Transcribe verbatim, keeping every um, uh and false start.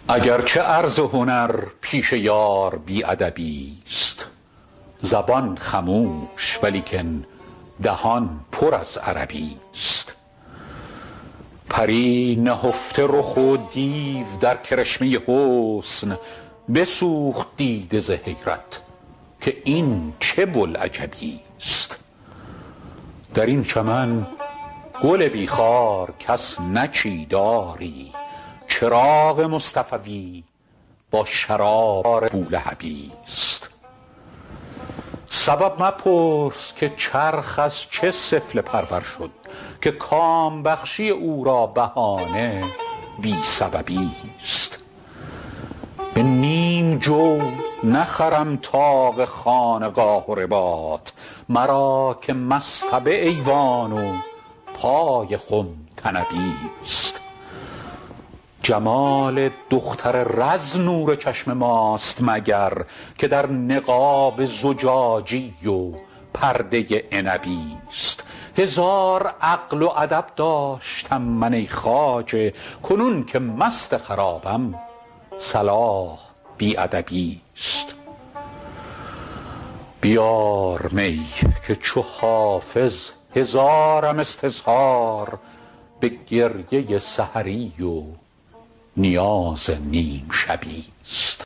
اگرچه عرض هنر پیش یار بی ادبی است، زبان خموش ولیکن دهان پر از عربی است. پری نهفته رخ و دیو در کرشمه حسن، بسوخت دیده ز حیرت که این چه بوالعجبی است. در این چمن گل بی خار کس نچید آری، چراغ مصطفوی با شرار بولهبی است. سبب مپرس که چرخ از چه سفله پرور شد، که کام بخشی او را بهانه بی سببی است. به نیم جو نخرم طاق خانقاه و رباط، مرا که مصطبه ایوان و پای خم طنبی است. جمال دختر رز نور چشم ماست مگر، که در نقاب زجاجی و پرده عنبی است. هزار عقل و ادب داشتم من ای خواجه، کنون که مست خرابم صلاح بی ادبی است. بیار می که چو حافظ هزارم استظهار، به گریه سحری و نیاز نیم شبی است.